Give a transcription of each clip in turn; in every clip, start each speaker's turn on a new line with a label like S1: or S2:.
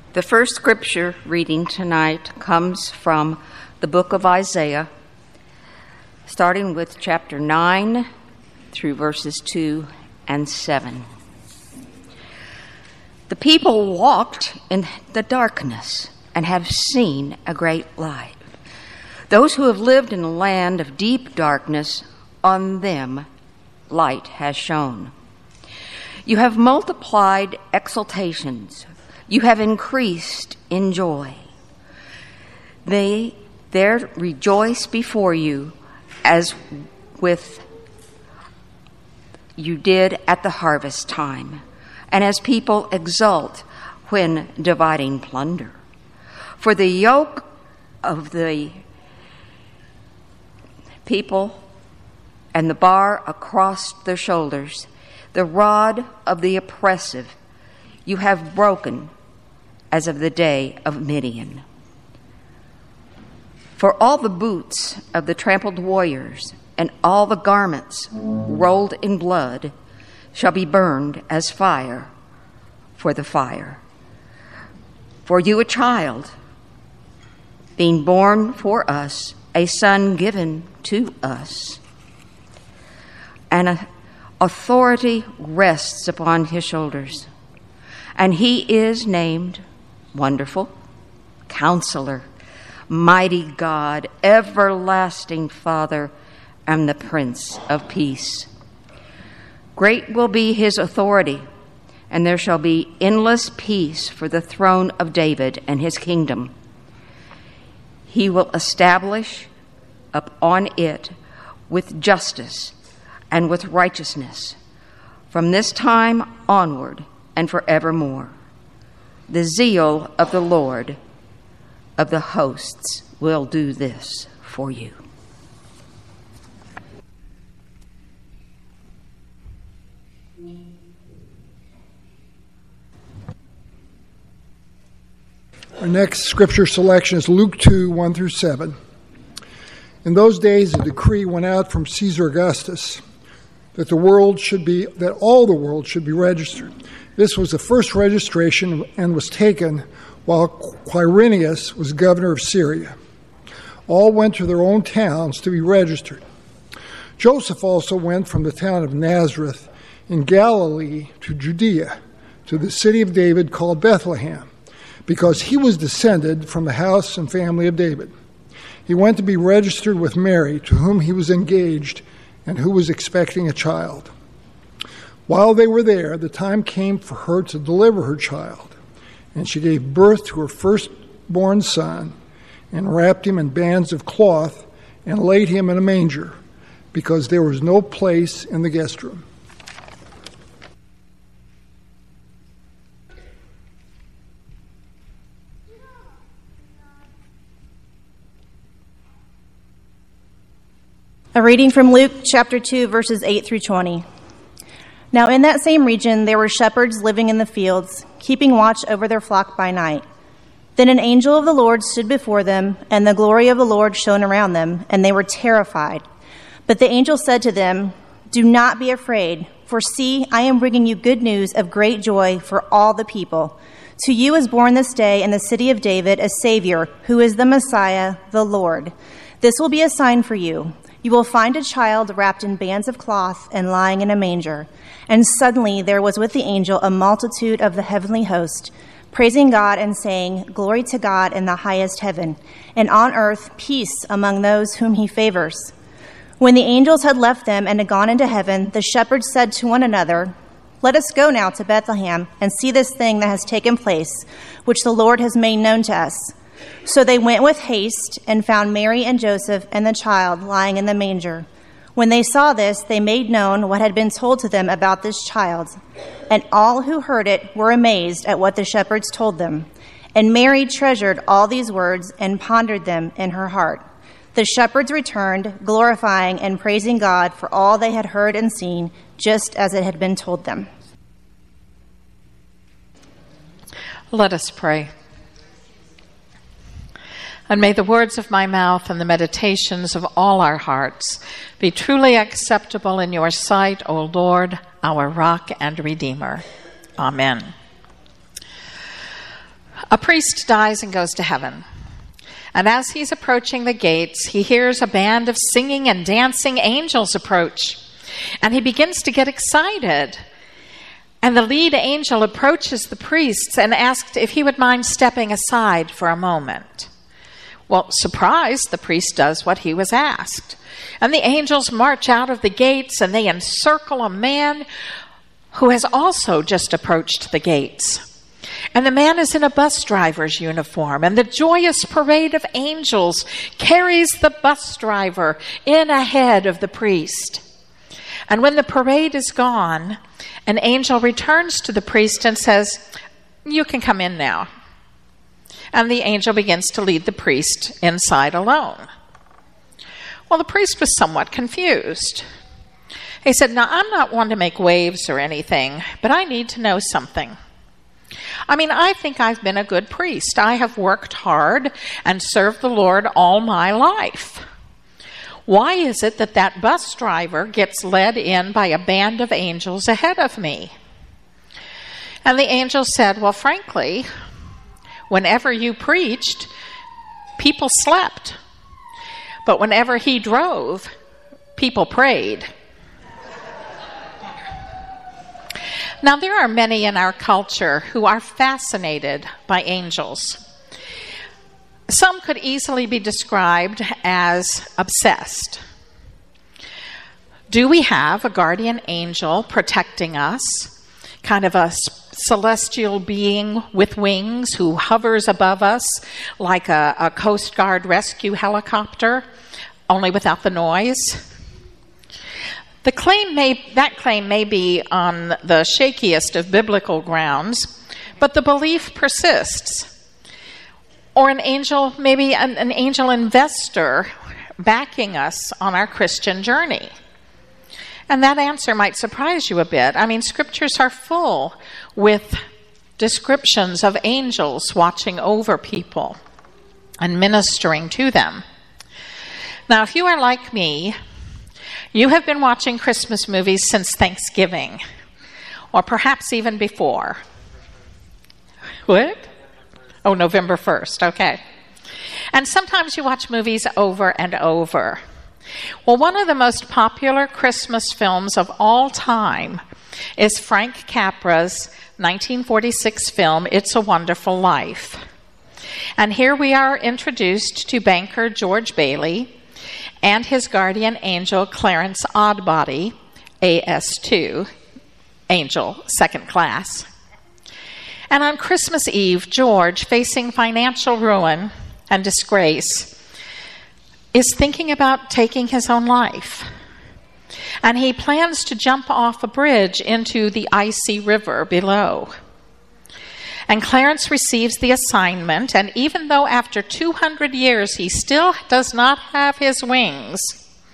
S1: The first scripture reading tonight comes from the book of Isaiah, starting with chapter 9 through verses 2 and 7. The people walked in the darkness and have seen a great light. Those who have lived in a land of deep darkness, on them light has shone. You have multiplied exultations. You have increased in joy. They there rejoice before you as with you did at the harvest time, and as people exult when dividing plunder. For the yoke of the people and the bar across their shoulders, the rod of the oppressive, you have broken as of the day of Midian. For all the boots of the trampled warriors and all the garments rolled in blood shall be burned as fire for the fire. For you a child, being born for us, a son given to us, and authority rests upon his shoulders, and he is named Wonderful, Counselor, Mighty God, Everlasting Father, and the Prince of Peace. Great will be his authority, and there shall be endless peace for the throne of David and his kingdom. He will establish upon it with justice and with righteousness from this time onward and forevermore. The zeal of the Lord of the hosts will do this for you.
S2: Our next scripture selection is Luke 2, 1 through 7. In those days, a decree went out from Caesar Augustus that all the world should be registered. This was the first registration and was taken while Quirinius was governor of Syria. All went to their own towns to be registered. Joseph also went from the town of Nazareth in Galilee to Judea, to the city of David called Bethlehem, because he was descended from the house and family of David. He went to be registered with Mary, to whom he was engaged and who was expecting a child. While they were there, the time came for her to deliver her child, and she gave birth to her firstborn son and wrapped him in bands of cloth and laid him in a manger, because there was no place in the guest room.
S3: A reading from Luke chapter 2, verses 8 through 20. Now in that same region there were shepherds living in the fields, keeping watch over their flock by night. Then an angel of the Lord stood before them, and the glory of the Lord shone around them, and they were terrified. But the angel said to them, "Do not be afraid, for see, I am bringing you good news of great joy for all the people. To you is born this day in the city of David a Savior, who is the Messiah, the Lord. This will be a sign for you. You will find a child wrapped in bands of cloth and lying in a manger." And suddenly there was with the angel a multitude of the heavenly host, praising God and saying, "Glory to God in the highest heaven, and on earth peace among those whom he favors." When the angels had left them and had gone into heaven, the shepherds said to one another, "Let us go now to Bethlehem and see this thing that has taken place, which the Lord has made known to us." So they went with haste and found Mary and Joseph and the child lying in the manger. When they saw this, they made known what had been told to them about this child. And all who heard it were amazed at what the shepherds told them. And Mary treasured all these words and pondered them in her heart. The shepherds returned, glorifying and praising God for all they had heard and seen, just as it had been told them.
S4: Let us pray. And may the words of my mouth and the meditations of all our hearts be truly acceptable in your sight, O Lord, our rock and redeemer. Amen. A priest dies and goes to heaven. And as he's approaching the gates, he hears a band of singing and dancing angels approach. And he begins to get excited. And the lead angel approaches the priests and asked if he would mind stepping aside for a moment. Well, surprised, the priest does what he was asked. And the angels march out of the gates and they encircle a man who has also just approached the gates. And the man is in a bus driver's uniform, and the joyous parade of angels carries the bus driver in ahead of the priest. And when the parade is gone, an angel returns to the priest and says, "You can come in now." And the angel begins to lead the priest inside alone. Well, the priest was somewhat confused. He said, "Now, I'm not one to make waves or anything, but I need to know something. I think I've been a good priest. I have worked hard and served the Lord all my life. Why is it that that bus driver gets led in by a band of angels ahead of me?" And the angel said, "Well, frankly, whenever you preached, people slept. But whenever he drove, people prayed." Now, there are many in our culture who are fascinated by angels. Some could easily be described as obsessed. Do we have a guardian angel protecting us, kind of a celestial being with wings who hovers above us like a Coast Guard rescue helicopter, only without the noise? That claim may be on the shakiest of biblical grounds, but the belief persists. Or an angel, maybe an angel investor backing us on our Christian journey. And that answer might surprise you a bit. Scriptures are full with descriptions of angels watching over people and ministering to them. Now, if you are like me, you have been watching Christmas movies since Thanksgiving, or perhaps even before. What? Oh, November 1st, okay. And sometimes you watch movies over and over. Well, one of the most popular Christmas films of all time is Frank Capra's 1946 film, It's a Wonderful Life. And here we are introduced to banker George Bailey and his guardian angel, Clarence Oddbody, AS2, angel, second class. And on Christmas Eve, George, facing financial ruin and disgrace, is thinking about taking his own life. And he plans to jump off a bridge into the icy river below. And Clarence receives the assignment, and even though after 200 years he still does not have his wings,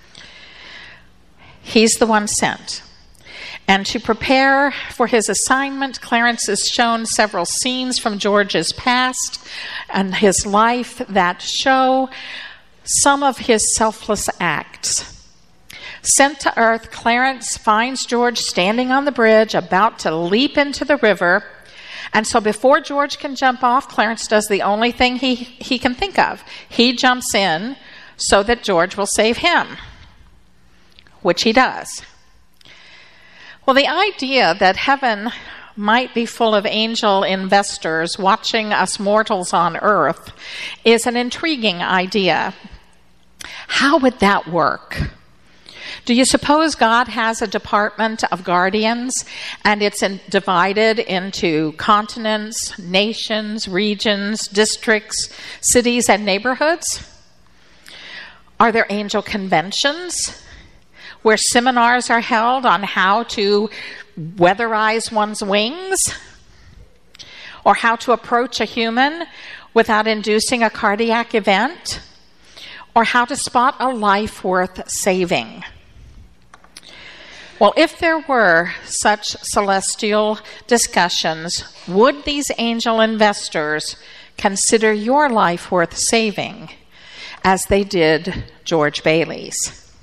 S4: he's the one sent. And to prepare for his assignment, Clarence is shown several scenes from George's past and his life that show some of his selfless acts. Sent to Earth, Clarence finds George standing on the bridge, about to leap into the river. And so before George can jump off, Clarence does the only thing he can think of. He jumps in so that George will save him, which he does. Well, the idea that heaven might be full of angel investors watching us mortals on earth is an intriguing idea. How would that work? Do you suppose God has a department of guardians and it's divided into continents, nations, regions, districts, cities, and neighborhoods? Are there angel conventions where seminars are held on how to weatherize one's wings? Or how to approach a human without inducing a cardiac event? Or how to spot a life worth saving? Well, if there were such celestial discussions, would these angel investors consider your life worth saving as they did George Bailey's?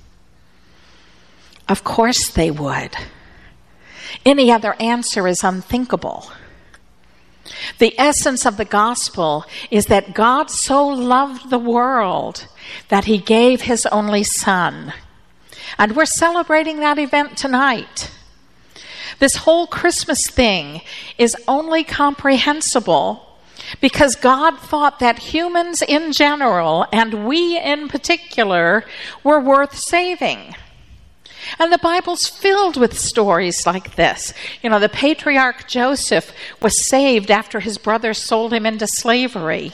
S4: Of course they would. Any other answer is unthinkable. The essence of the gospel is that God so loved the world that he gave his only Son. And we're celebrating that event tonight. This whole Christmas thing is only comprehensible because God thought that humans in general, and we in particular, were worth saving. And the Bible's filled with stories like this. You know, the patriarch Joseph was saved after his brothers sold him into slavery.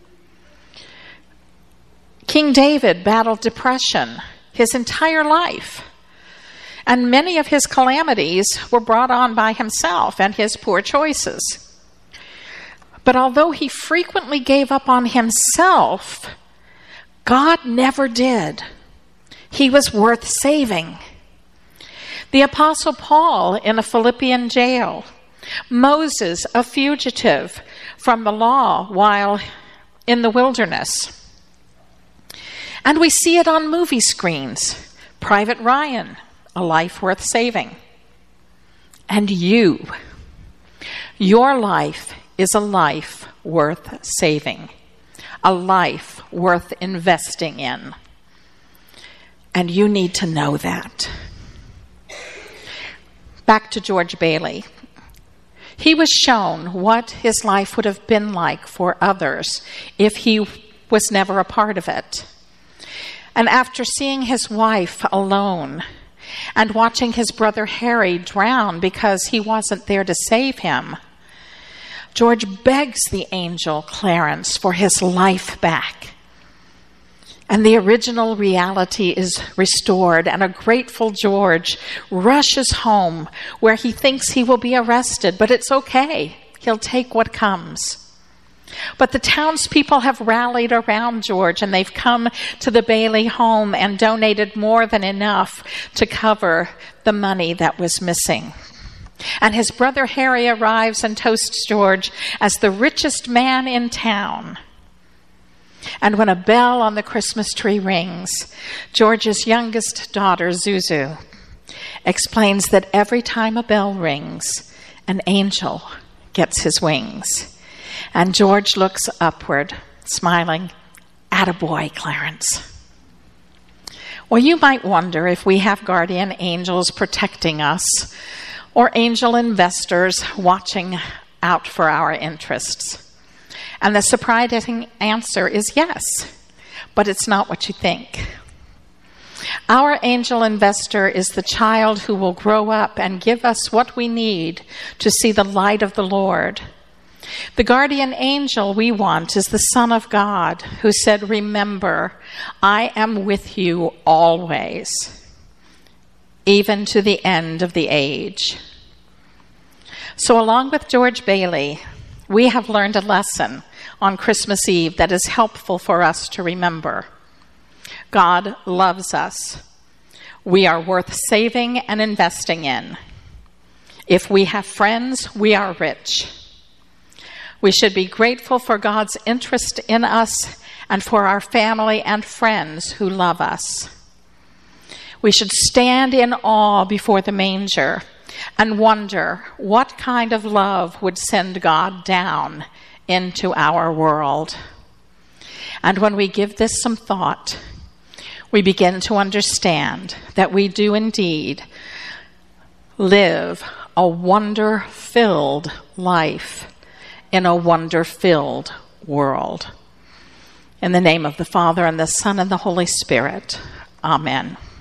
S4: King David battled depression his entire life. And many of his calamities were brought on by himself and his poor choices. But although he frequently gave up on himself, God never did. He was worth saving. The Apostle Paul in a Philippian jail, Moses, a fugitive from the law while in the wilderness. And we see it on movie screens. Private Ryan, a life worth saving. And you, your life is a life worth saving, a life worth investing in. And you need to know that. Back to George Bailey. He was shown what his life would have been like for others if he was never a part of it. And after seeing his wife alone and watching his brother Harry drown because he wasn't there to save him, George begs the angel Clarence for his life back. And the original reality is restored, and a grateful George rushes home where he thinks he will be arrested, but it's okay. He'll take what comes. But the townspeople have rallied around George, and they've come to the Bailey home and donated more than enough to cover the money that was missing. And his brother Harry arrives and toasts George as the richest man in town. And when a bell on the Christmas tree rings, George's youngest daughter, Zuzu, explains that every time a bell rings, an angel gets his wings. And George looks upward, smiling, "Attaboy, Clarence." Well, you might wonder if we have guardian angels protecting us, or angel investors watching out for our interests. And the surprising answer is yes, but it's not what you think. Our angel investor is the child who will grow up and give us what we need to see the light of the Lord. The guardian angel we want is the Son of God, who said, "Remember, I am with you always, even to the end of the age." So along with George Bailey, we have learned a lesson on Christmas Eve that is helpful for us to remember. God loves us. We are worth saving and investing in. If we have friends, we are rich. We should be grateful for God's interest in us and for our family and friends who love us. We should stand in awe before the manger and wonder what kind of love would send God down into our world. And when we give this some thought, we begin to understand that we do indeed live a wonder-filled life in a wonder-filled world. In the name of the Father, and the Son, and the Holy Spirit. Amen.